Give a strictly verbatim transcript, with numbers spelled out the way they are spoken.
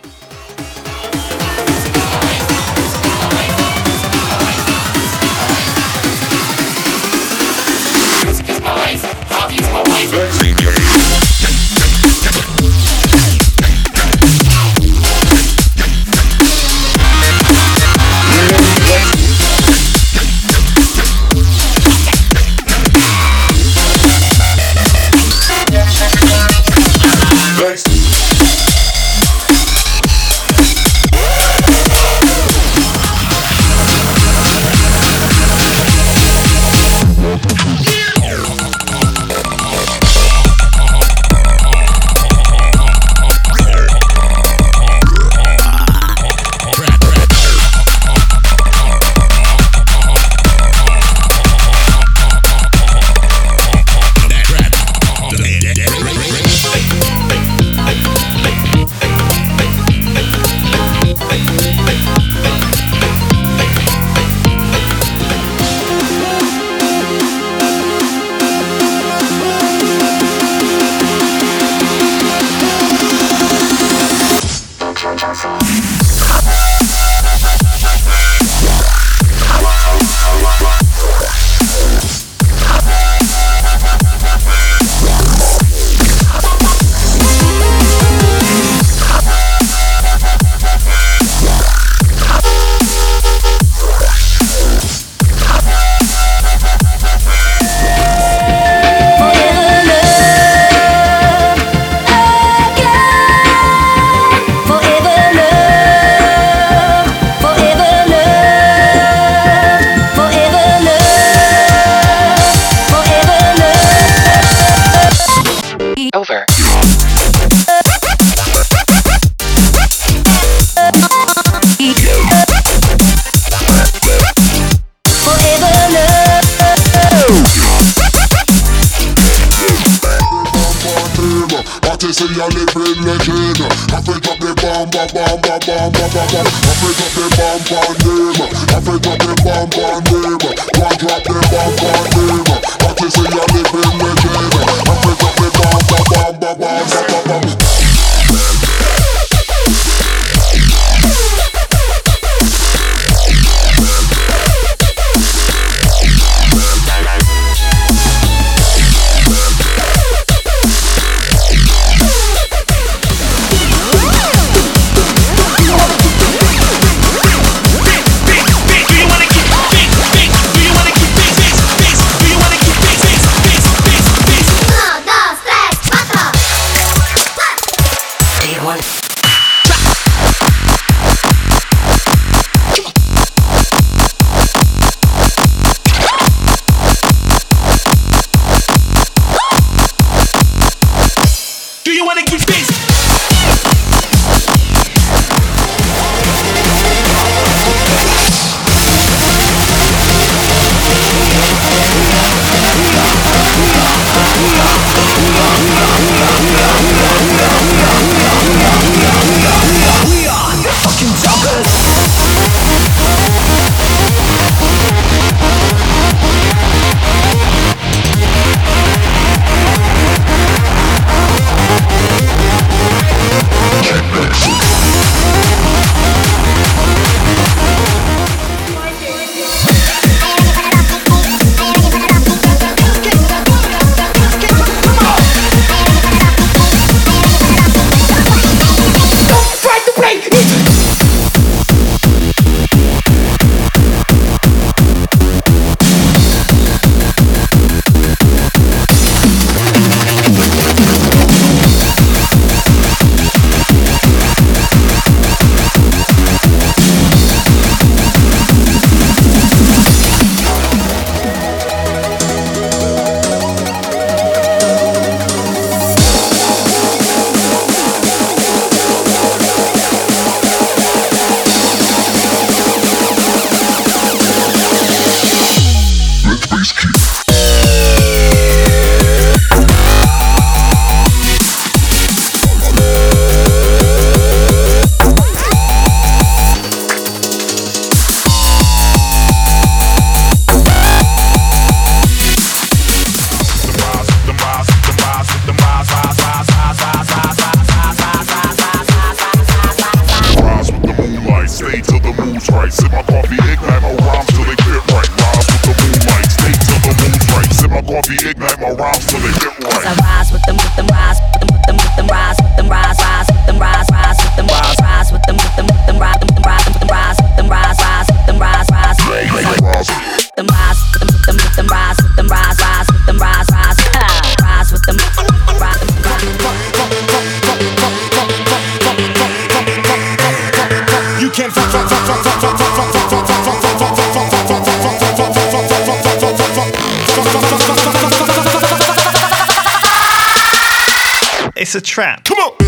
Over. Say you're living legend. I feel drop the bomb, bomb, bomb, bomb, bomb, bomb, bomb. I feel drop the bomb, bomb, name. I feel drop the bomb, bomb, name. One drop the bomb, bomb, name. I say you're living legend. I feel drop the bomb, bomb, bomb, bomb, bomb, bomb, bomb. right. Sip my coffee, ignite my rhymes till they fit right. Rise with the moonlight, stay till the moon's right. Sip my coffee, ignite my rhymes till they fit right. I rise with them, with them, rise with them, with them, with them, rise with them, rise, rise with them, rise, rise with them, rise, rise with them, with them, with them, rise, with them, rise, with them, rise, with them, rise, rise with them, rise, rise with them, rise, them rise, with them, with them, with them, rise, with them, rise, rise with them, rise, rise, rise with them, rise, you can fuck, fuck, fuck, fuck, fuck, fuck, fuck, fuck, fuck, fuck, fuck, It's a trap. come on.